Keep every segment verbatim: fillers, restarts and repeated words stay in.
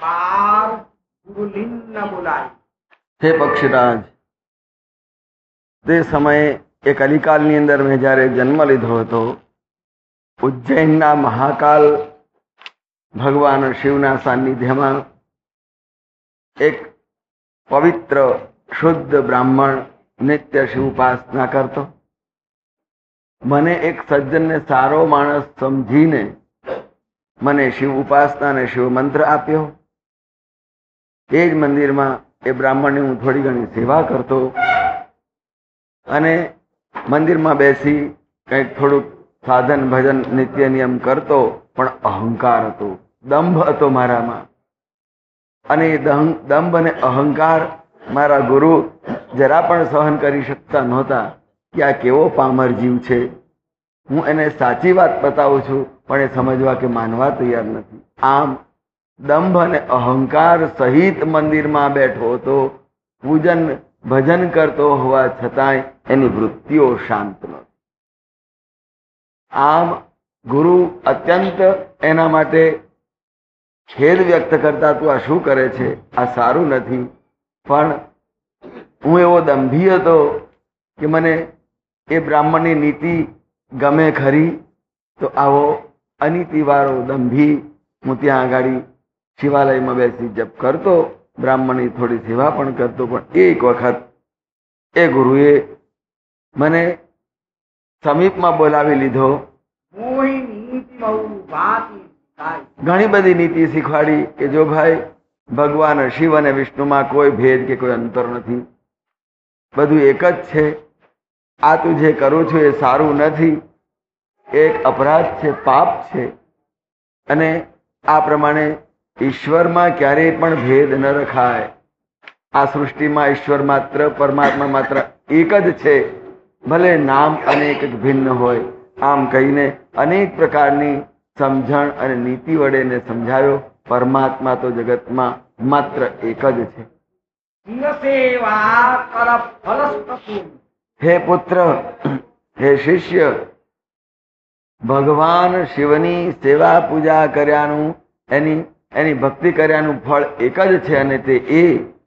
હે પક્ષીરાજ, તે સમયે એ કલિકાલની અંદર મેં જ્યારે જન્મ લીધો હતો, ઉજ્જૈનના મહાકાલ ભગવાન શિવના સાનિધ્યમાં એક પવિત્ર શુદ્ધ બ્રાહ્મણ નિત્ય શિવ ઉપાસના કરતો. મને એક સજ્જનને સારો માણસ સમજીને મને શિવ ઉપાસના અને શિવ મંત્ર આપ્યો. એ જ મંદિરમાં એ બ્રાહ્મણની હું થોડી ઘણી સેવા કરતો અને મંદિરમાં બેસી કંઈક થોડુંક સાધન ભજન નિત્ય નિયમ કરતો. પણ અહંકાર હતો, દંભ હતો મારામાં. અને એ દંભ અને અહંકાર મારા ગુરુ જરા પણ સહન કરી શકતા નહોતા કે આ કેવો પામર જીવ છે. હું એને સાચી વાત બતાવું છું, પણ એ સમજવા કે માનવા તૈયાર નથી. આમ દંભ અને અહંકાર સહિત મંદિરમાં બેઠો હતો, પૂજન ભજન કરતો હોવા છતાંય એની વૃત્તિઓ શાંત નહોતી. આમ ગુરુ અત્યંત એના માટે ખેદ વ્યક્ત કરતા, તું આ શું કરે છે, આ સારું નથી. પણ હું એવો દંભી હતો કે મને એ બ્રાહ્મણની નીતિ ગમે ખરી, તો આવો અનીતિવાળો દંભી હું ત્યાં આગળ શિવાલયમાં બેસી જપ કરતો, બ્રાહ્મણની થોડી સેવા પણ કરતો. પણ એક વખત એ ગુરુએ મને સમીપમાં બોલાવી લીધો. ઘણી બધી નીતિ શીખવાડી કે જો ભાઈ, ભગવાન શિવ અને વિષ્ણુમાં કોઈ ભેદ કે કોઈ અંતર નથી, બધું એક જ છે. આ તું જે કરું છું એ સારું નથી, એક અપરાધ છે, પાપ છે. અને આ પ્રમાણે ઈશ્વરમાં ક્યારેય પણ ભેદ ન રખાય. આ સૃષ્ટિમાં ઈશ્વર માત્ર, પરમાત્મા માત્ર એક જ છે, ભલે નામ અનેક ભિન્ન હોય. આમ કહીને અનેક પ્રકારની સમજણ અને નીતિ વડે એને સમજાવ્યો. પરમાત્મા તો જગતમાં માત્ર એક જ છે. હે પુત્ર, હે શિષ્ય, ભગવાન શિવની સેવા પૂજા કર્યાનું, એની એની ભક્તિ કર્યાનું ફળ એક જ છે, અને તે એ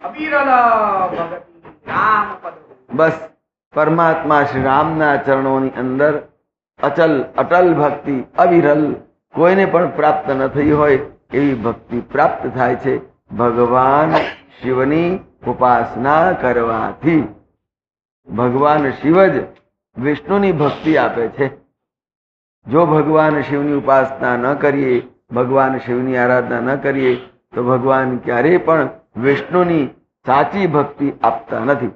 બસ પરમાત્મા શ્રી રામના ચરણોની અંદર અચલ અટલ ભક્તિ, અવિરલ, કોઈને પણ પ્રાપ્ત ન થઈ હોય એવી ભક્તિ પ્રાપ્ત થાય છે ભગવાન શિવની ઉપાસના કરવાથી. ભગવાન શિવ જ વિષ્ણુની ભક્તિ આપે છે. જો ભગવાન શિવની ઉપાસના ન કરીએ, ભગવાન શિવની આરાધના ન કરીએ, તો ભગવાન ક્યારેય પણ વિષ્ણુની સાચી ભક્તિ આપતા નથી.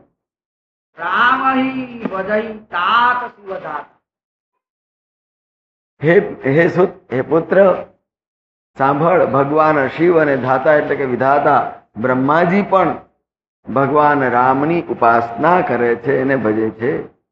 હે હે સુત, હે પુત્ર, સાંભળ. ભગવાન શિવ અને ધાતા એટલે કે વિધાતા બ્રહ્માજી પણ ભગવાન રામની ઉપાસના કરે છે, એને ભજે છે.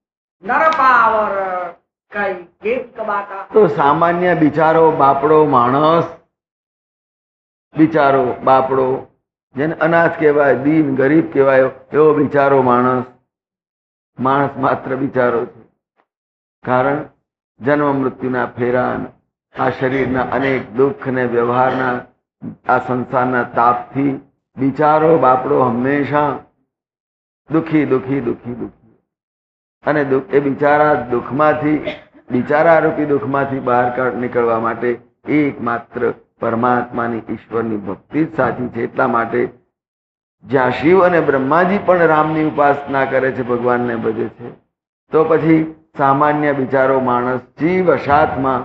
તો સામાન્ય બિચારો બાપડો માણસ, બિચારો બાપડો, જેને અનાથ કહેવાય, દીન ગરીબ કહેવાય, એવો બિચારો માણસ, માણસ માત્ર બિચારો છે. કારણ જન્મ મૃત્યુના ફેરા, આ શરીરના અનેક દુઃખ ને વ્યવહારના, આ સંસારના તાપથી બિચારો બાપડો હંમેશા દુઃખી દુઃખી દુઃખી દુઃખી. અને એ બિચારા દુઃખમાંથી, બિચારા રૂપી દુઃખમાંથી બહાર નીકળવા માટે એકમાત્ર પરમાત્માની, ઈશ્વરની ભક્તિ જ સાચી છે. એટલા માટે જ્યાં શિવ અને બ્રહ્માજી પણ રામની ઉપાસના કરે છે, ભગવાનને ભજે છે, તો પછી સામાન્ય બિચારો માણસ જીવ અશાતમાં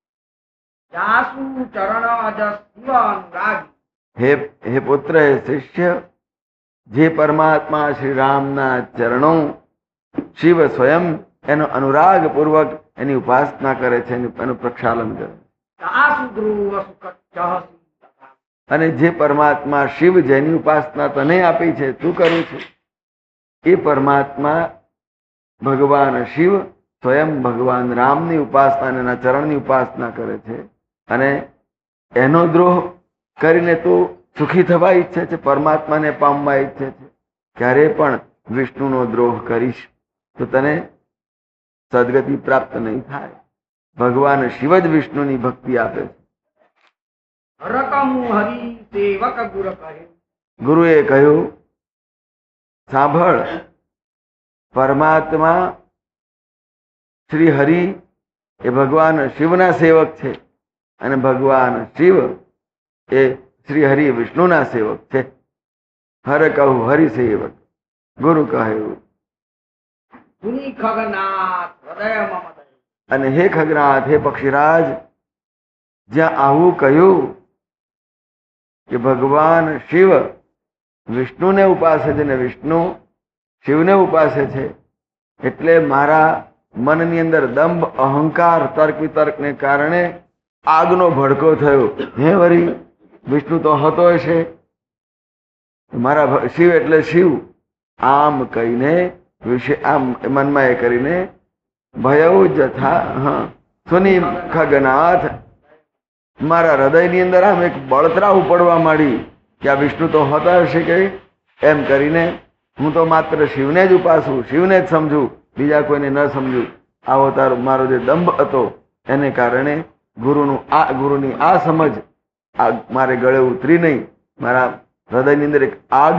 હે હે પુત્ર, હે શિષ્ય, જે પરમાત્મા શ્રી રામના ચરણો, શિવ સ્વયં એનો અનુરાગ પૂર્વક એની ઉપાસના કરે છે, એનું પ્રક્ષાલન કરે. અને જે પરમાત્મા શિવ જેની ઉપાસના તને આપી છે, તું કરું છું, એ પરમાત્મા ભગવાન શિવ સ્વયં ભગવાન રામની ઉપાસના, એના ચરણની ઉપાસના કરે છે. અને એનો દ્રોહ કરીને તું સુખી થવા ઈચ્છે છે, પરમાત્માને પામવા ઈચ્છે છે. ક્યારે પણ વિષ્ણુનો દ્રોહ કરીશ તો તને સદગતિ પ્રાપ્ત નહીં થાય. ભગવાન શિવ જ વિષ્ણુની ભક્તિ આપે છે. હરિ સેવક ગુરુ કહે. ગુરુએ કહ્યું, સાંભળ, પરમાત્મા શ્રી હરિ એ ભગવાન શિવના સેવક છે અને ભગવાન શિવ એ શ્રી હરિ વિષ્ણુના સેવક છે. હર કહું હરિ સેવક, ગુરુ કહ્યું. સુની ખગનાથ હૃદય મમ દય. અને હે ખગનાથ, હે પક્ષીરાજ, જ્યાં આવું કહ્યું કે ભગવાન શિવ વિષ્ણુને ઉપાસે છે ને વિષ્ણુ શિવને ઉપાસે છે, એટલે મારા મનની અંદર દંભ, અહંકાર, તર્ક વિતર્કને કારણે આગનો ભડકો થયો. હે વરી, વિષ્ણુ તો હતો હશે, મારા શિવ એટલે શિવ, આમ કહીને વિશે આમ મનમાં એ કરીને ભયઉ જથા હા સુની ખગનાથ, મારા હૃદયની અંદર આમ એક બળતરા ઉપડવા માંડી કે આ વિષ્ણુ તો હતા હશે કે એમ કરીને હું તો માત્ર શિવને જ ઉપાસું, શિવને જ સમજું, બીજા કોઈને ન સમજું. આવો તારો મારો જે દંભ હતો એને કારણે ગુરુનું આ ગુરુની આ સમજ આ મારે ગળે ઉતરી નહીં. મારા હૃદયની અંદર એક આગ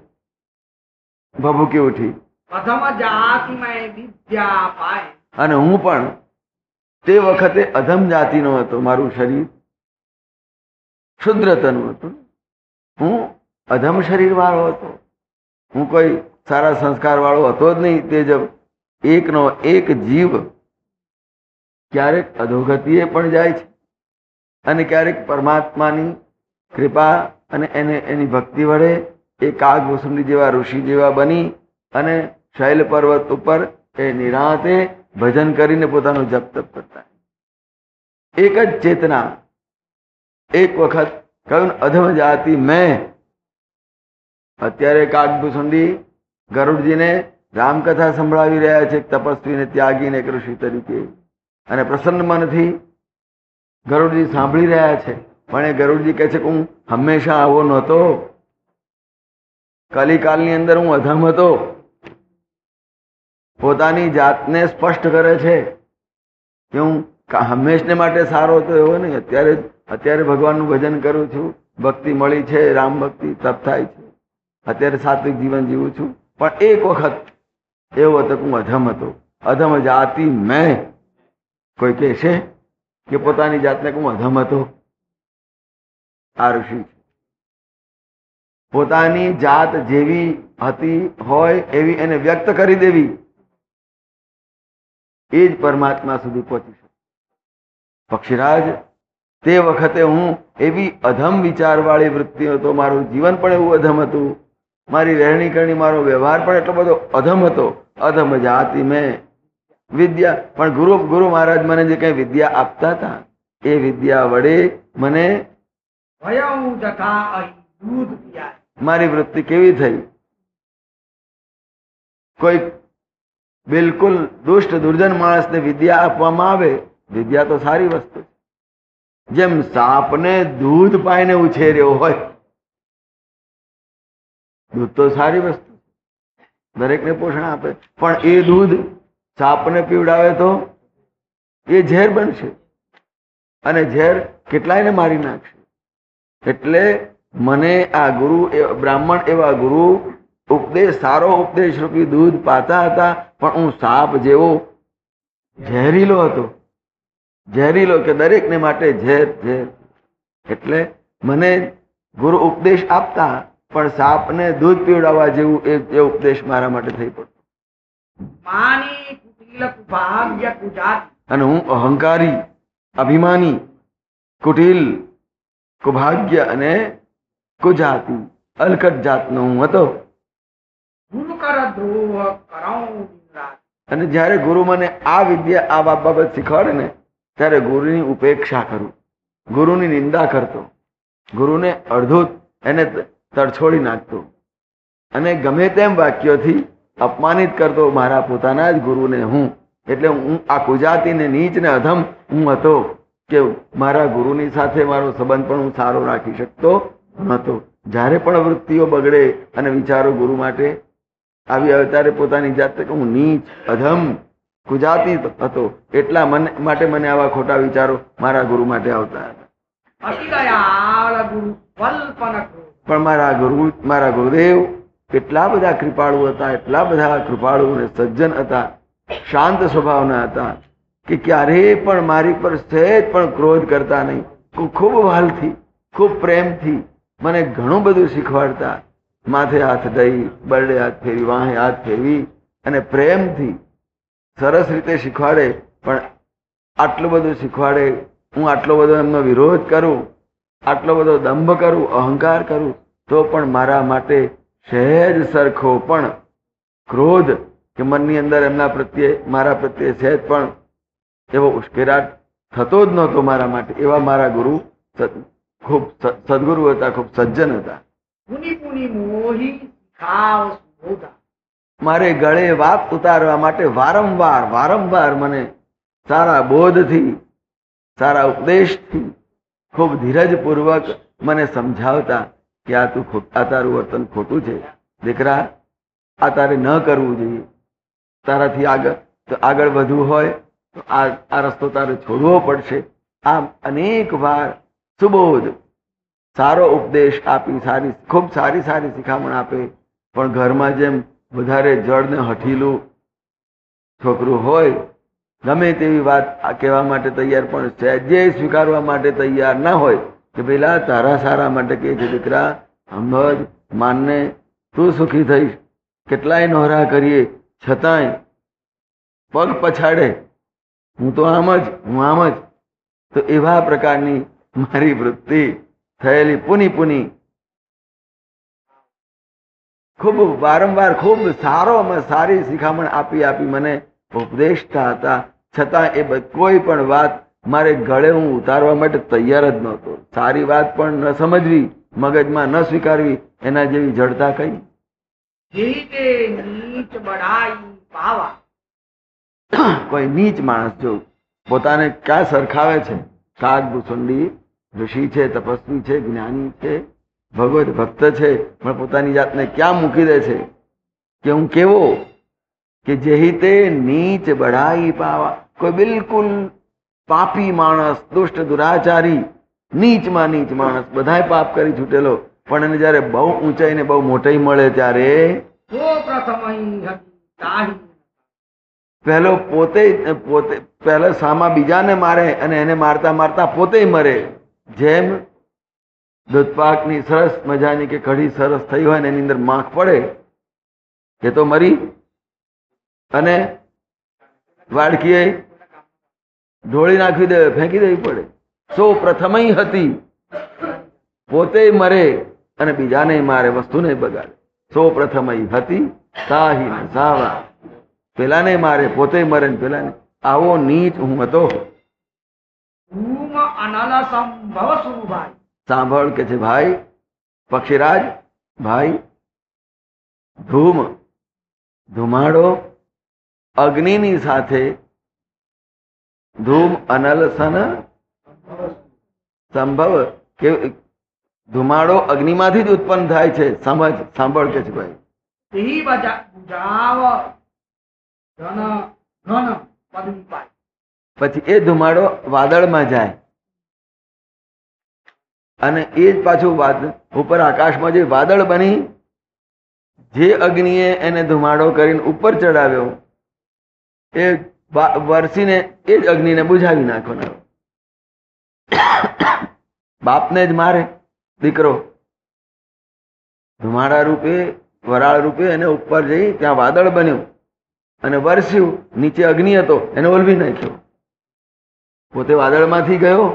ભભૂકી ઉઠી અધમ જાતિમાં વિદ્યા પાય. અને હું પણ તે વખતે અધમ જાતિનો હતો. મારું શરીર શુદ્રતનું હતું, હું અધમ શરીર વાળો હતો, હું કોઈ સારા સંસ્કાર વાળો હતો જ નહીં. તે જ એકનો એક જીવ ક્યારેક અધોગતિએ પણ જાય છે અને ક્યારેક પરમાત્માની કૃપા અને એને એની ભક્તિ વડે એ કાગભૂષુંડી જેવા ઋષિ જેવા બની અને શૈલ પર્વત ઉપર એ નિરાંતે ભજન કરીને પોતાનું જપ તપ કરતા. એક જ ચેતના. એક વખત કહ્યું અધમ જાતિ મેં. અત્યારે કાગભૂષુંડી ગરુડજીને રામકથા સંભળાવી રહ્યા છે, તપસ્વીને, ત્યાગીને, ઋષિ તરીકે, અને પ્રસન્ન મનથી ગરુડજી સાંભળી રહ્યા છે. પણ એ ગરુડજી કહે છે કે હું હંમેશા આવો નહોતો, કલિકાલની અંદર હું અધમ હતો. પોતાની જાતને સ્પષ્ટ કરે છે કે હું હંમેશને માટે સારો હતો એવો નહીં. અત્યારે અત્યારે ભગવાનનું ભજન કરું છું, ભક્તિ મળી છે, રામ ભક્તિ તપ થાય છે, અત્યારે સાત્વિક જીવન જીવું છું. પણ એક વખત એવો હતો કે હું અધમ હતો. અધમ જાતિ મેં. કોઈ કહેશે કે પોતાની જાતને હું અધમ હતો? આ ઋષિ પોતાની જાત જેવી હતી હોય એવી એને વ્યક્ત કરી દેવી, એ જ પરમાત્મા સુધી પહોંચી શકે. પક્ષીરાજ, તે વખતે હું એવી અધમ વિચારવાળી વૃત્તિ હતો, મારું જીવન પણ એવું અધમ હતું, મારી રહેણી કરણી, મારો વ્યવહાર પણ એટલો બધો અધમ હતો. અધમ જાતિ મેં વિદ્યા. પણ ગુરુ ગુરુ મહારાજ મને જે કઈ વિદ્યા આપતા હતા એ વિદ્યા વડે મને ભયઉ જથા અહી દૂધ પીયા. મારી વૃત્તિ કેવી થઈ? કોઈ બિલકુલ દુષ્ટ દુર્જન માણસને વિદ્યા આપવામાં આવે, વિદ્યા તો સારી વસ્તુ છે. જેમ સાપને દૂધ પાઈને ઉછેર્યો હોય, દૂધ તો સારી વસ્તુ, દરેકને પોષણ આપે, પણ એ દૂધ સાપને પીવડાવે તો એ ઝેર બનશે અને ઝેર કેટલાયને મારી નાખશે. એટલે મને આ ગુરુ બ્રાહ્મણ એવા ગુરુ ઉપદેશ, સારો ઉપદેશ રૂપી દૂધ પાતા હતા, પણ હું સાપ જેવો ઝેરીલો હતો. ઝેરીલો કે દરેકને માટે ઝેર ઝેર. એટલે મને ગુરુ ઉપદેશ આપતા, પણ સાપને દૂધ પીવડાવવા જેવું એ ઉપદેશ મારા માટે થઈ પડતો. માની કુટિલ કુભાગ્ય કુજાતિ. અને હું અહંકારી, અભિમાની, કુટિલ, કુભાગ્ય અને કુજાતિ, અલકટ જાતનો હું હતો. ગુરુ કર દ્રોહ કરાઉ દિનરાત. અને જયારે ગુરુ મને આ વિદ્યા આ બાબત શીખવાડે ને ત્યારે ગુરુની ઉપેક્ષા કરું, ગુરુની નિંદા કરતો, ગુરુને અડધું એને તરછોડી નાખતો અને ગમે તેમ વાક્યોથી અપમાનિત કરતો મારા પોતાના જ ગુરુને હું. એટલે હું આ કુજાતિને, નીચ ને અધમ હું હતો કે મારા ગુરુની સાથે મારો સંબંધ પણ હું સારો રાખી શકતો નહોતો. જ્યારે પણ વૃત્તિઓ બગડે અને વિચારો ગુરુ માટે આવી આવે ત્યારે પોતાની જાતે કે હું નીચ, અધમ, કુજાતિ હતો, એટલા મને માટે મને આવા ખોટા વિચારો મારા ગુરુ માટે આવતા હતા. અતિ દયાળ ગુરુ સ્વલ્પન ક્રોધ. પણ મારા ગુરુ મારા ગુરુદેવ એટલા બધા કૃપાળુ હતા, એટલા બધા કૃપાળુ અને સજ્જન હતા, શાંત સ્વભાવના હતા કે ક્યારેય પણ મારી પર સહેજ પણ ક્રોધ કરતા નહીં. ખૂબ વાલથી, ખૂબ પ્રેમથી મને ઘણું બધું શીખવાડતા. માથે હાથ દઈ, બરડે હાથ ફેરવી, વાહે હાથ ફેરવી અને પ્રેમથી સરસ રીતે શીખવાડે. પણ આટલું બધું શીખવાડે, હું આટલો બધો એમનો વિરોધ કરું, આટલો બધો દંભ કરું, અહંકાર કરું, તો પણ મારા માટે સહેજ સરખો પણ ક્રોધ કે મનની અંદર એમના પ્રત્યે મારા પ્રત્યે સહેજ પણ એવો ઉશ્કેરાટ થતો જ નહોતો મારા માટે. એવા મારા ગુરુ ખૂબ સદગુરુ હતા, ખૂબ સજ્જન હતા. પુની પુની મોહી ખાવ સુબોધા. મારે ગળે વાત ઉતારવા માટે વારંવાર વારંવાર મને સારા બોધથી, સારા ઉપદેશથી ખૂબ ધીરજપૂર્વક મને સમજાવતા કે આ તું આ તારું વર્તન ખોટું છે દીકરા, આ તારે ન કરવું જોઈએ. તારાથી આગળ આગળ વધવું હોય તો આ આ રસ્તો તારે છોડવો પડશે. આમ અનેક વાર સુબોધ સારો ઉપદેશ આપી, સારી ખૂબ સારી સારી શિખામણ આપે. પણ ઘરમાં જેમ વધારે જડ ને હઠીલું છોકરું હોય, ગમે તેવી વાત કહેવા માટે તૈયાર પણ સહેજે સ્વીકારવા માટે તૈયાર ના હોય કે પેલા તારા સારા માટે કહે છે દીકરા, સમજ માનને, તું સુખી થઈશ. કેટલાય નોહરા કરીએ છતાંય પગ પછાડે, હું તો આમ જ હું આમ જ. તો એવા પ્રકારની મારી વૃત્તિ થયેલી પુની પુની ખૂબ વારંવાર ખૂબ સારો સારી શિખામણ આપી આપી મને ઉપદેશતા હતા. છતાં એ કોઈ પણ વાત મારે ગળે હું ઉતારવા માટે તૈયાર જ નહોતો. સારી વાત પણ ન સમજવી, મગજમાં ન સ્વીકારવી, એના જેવી જડતા કઈ. જીતે નીચ બડાઈ પાવા. કોઈ નીચ માણસ જો પોતાને ક્યાં સરખાવે છે, કાગ ભૂસુંડી ઋષિ છે, તપસ્વી છે, જ્ઞાની છે, ભગવત ભક્ત છે, પણ પોતાની જાતને ક્યાં મૂકી દે છે કે હું કેવો, કે જેહિતે નીચ બઢાઈ પાવા. કોઈ બિલકુલ પાપી માણસ, દુષ્ટ દુરાચારી, નીચમાં નીચ માણસ, બધાય પાપ કરી છૂટેલો, પણ એને જયારે બહુ ઊંચાઈ ને બહુ મોટાઈ મળે ત્યારે સો પ્રથમ પહેલો પોતે પોતે પહેલો સામા બીજાને મારે અને એને મારતા મારતા પોતે મરે. જેમ દૂધપાકની સરસ મજાની કે કઢી સરસ થઈ હોય ને એની અંદર માખ પડે એ તો મરી, અને વાડકીએ ઢોળી નાખી દે, ફેંકી દેવી પડે. સો પ્રથમ હતી, પોતે મરે અને બીજાને મારે, વસ્તુને બગાડે. સો પ્રથમ હતી સાહી ને સાવા. પેલાને મારે, પોતે મરે ને પેલાને. આવો નીચ હું હતો. ધૂમ અનલ સંભવ સુભાઈ. સાંભળ કે છે ભાઈ પક્ષીરાજ, ભાઈ ધૂમ ધુમાડો અગ્નિની સાથે, ધૂમ અનલ સન સંભવ કે ધુમાડો અગ્નિમાંથી જ ઉત્પન્ન થાય છે. સમજ, સાંભળ કે છે ભાઈ. તેહી બજા બુજાવ ઘન ઘન પદવી પાય. પછી એ ધુમાડો વાદળમાં જાય અને એ જ પાછું વાદળ ઉપર આકાશમાં જે વાદળ બની, જે અગ્નિએ એને ધુમાડો કરીને ઉપર ચડાવ્યો, એ વરસીને એ જ અગ્નિને બુઝાવી નાખવાનો. બાપને જ મારે દીકરો, ધુમાડા રૂપે, વરાળ રૂપે એને ઉપર જઈ ત્યાં વાદળ બન્યું અને વરસ્યું, નીચે અગ્નિ હતો એને ઓલવી નાખ્યો. પોતે વાદળમાંથી ગયો,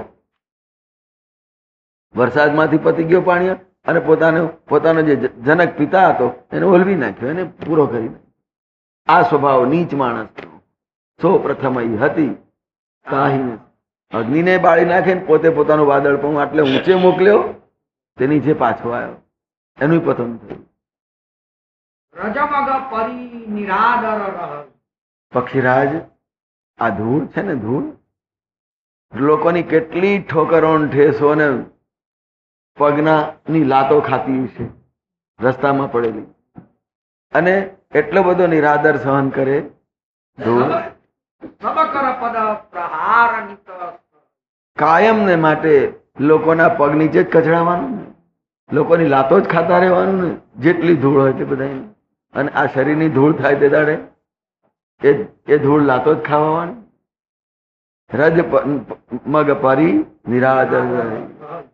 વરસાદમાંથી પતી ગયો પાણી, અને પોતાનો પોતાનો જે જનક પિતા હતો એને ઓલવી નાખ્યો, એને પૂરો કરી નાખ્યો. આ સ્વભાવ નીચ માણસ. સો પ્રથમ હતી કાહીને અગ્નિને બાળી નાખે ને પોતે પોતાનું વાદળ પણ આટલે ઊંચે મોકલ્યો, તે નીચે પાછો આવ્યો, એનું પતન થયું. રજમગ પરી નિરાદર રહ. પક્ષીરાજ, આ ધૂળ છે ને, ધૂળ લોકોની કેટલી ઠોકરો ઠેસો ને પગના ની લાતો ખાતી છે રસ્તામાં પડેલી, અને એટલો બધો નિરાદર સહન કરે ધૂળ. સબકર પદ પ્રહાર નિત. કાયમ ને માટે લોકોના પગ નીચે જ કચડાવાનું ને, લોકોની લાતો જ ખાતા રહેવાનું ને, જેટલી ધૂળ હોય તે બધા. અને આ શરીરની ધૂળ થાય તે દાડે એ એ ધૂળ લાતો જ ખાવાની. રજ મગ પરી નિરાજર